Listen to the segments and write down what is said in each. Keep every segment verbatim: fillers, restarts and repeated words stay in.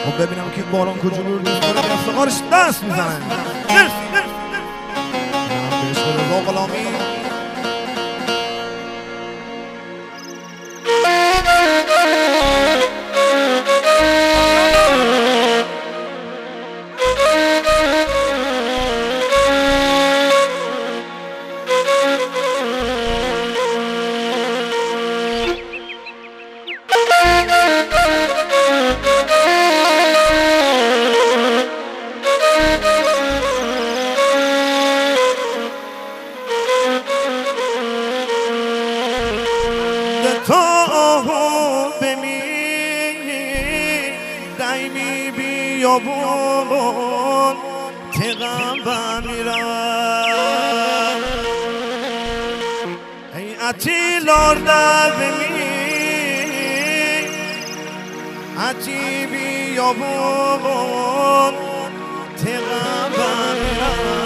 خب ببینم که باران کجا رو دوست داره به افتخارش دست میزنه. مرسی مرسی به عشق رضا غلامی. بیابون تقام بمیرم ای اتیلار در بمی اتی بیابون تقام بمیرم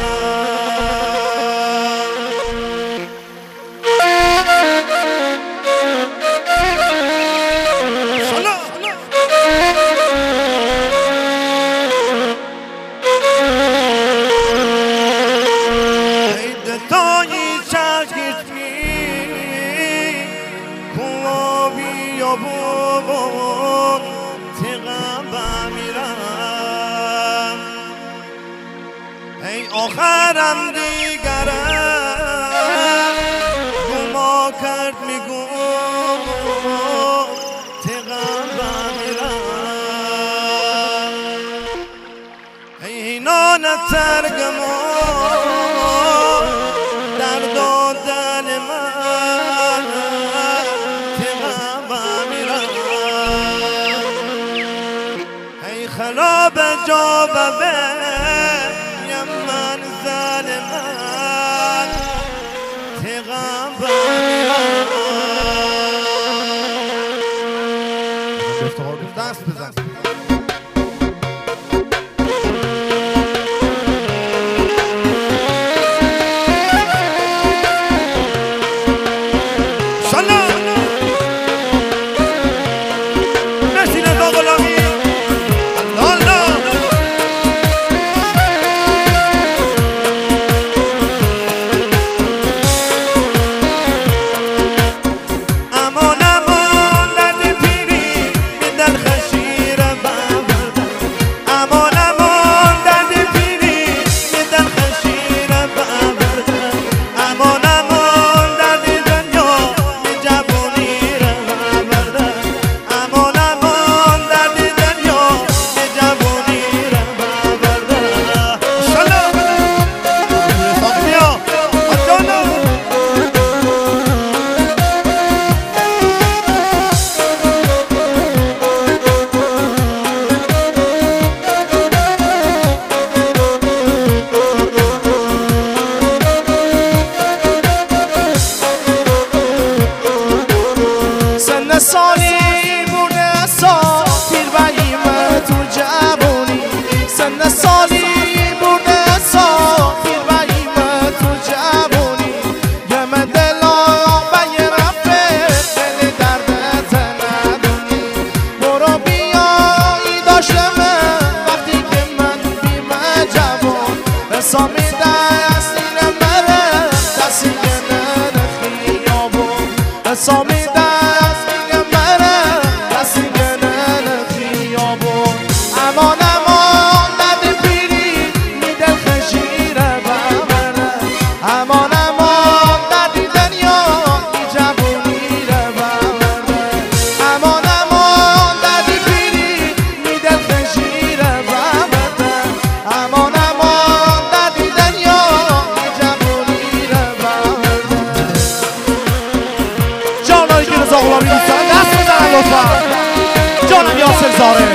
بیابون تقام بمیرم ای آخرم دیگرم گما کرد میگو تقام بمیرم ای نان ترگمان در دادن من خراب جا و به یمن ظالمان تقام بمیرم دست بزن سالی بوده سال پیر باییم تو جوانی سن سالی بوده سال پیر باییم تو جوانی یم دلا بای رفه دل درد ندونی برو بیایی داشتم وقتی که من بیم جوان حسامی دستی نمره دستی نده خیابون حسامی امان امان دد پیری میدل خشیره ببره امان امان دد دنیا می جوونی رو ببره امان امان دد پیری میدل خشیره ببره امان امان دد دنیا می جوونی رو ببره جانایی که رضا غلامی دوستان دست بزنن لطفا جانم یاسر زاره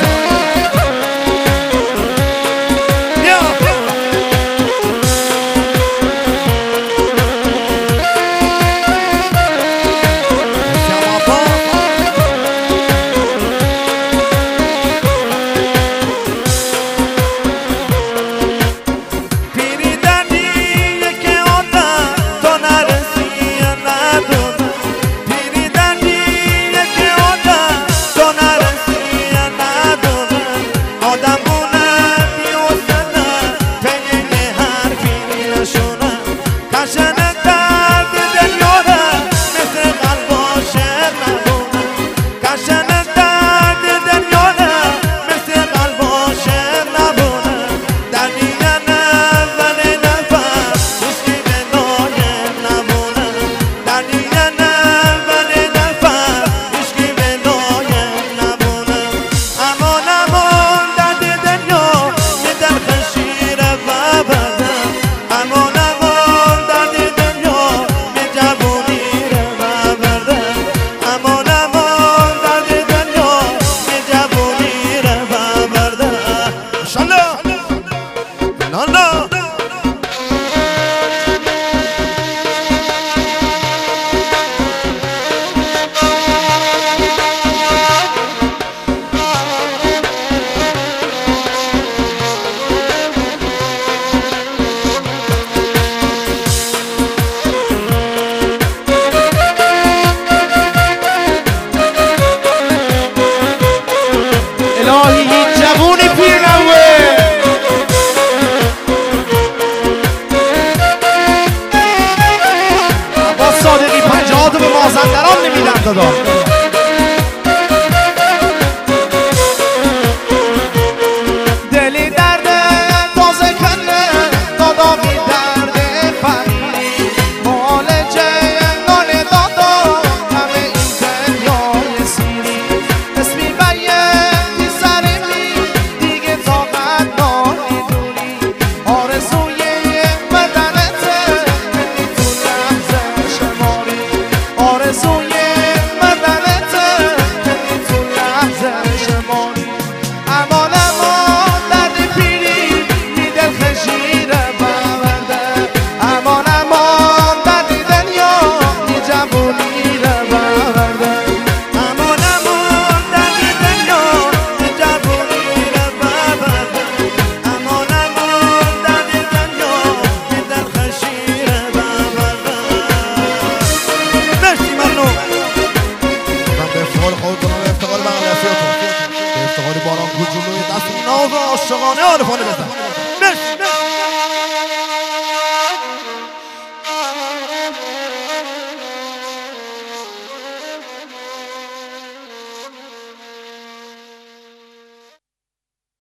Don't تمام نمیدم دادا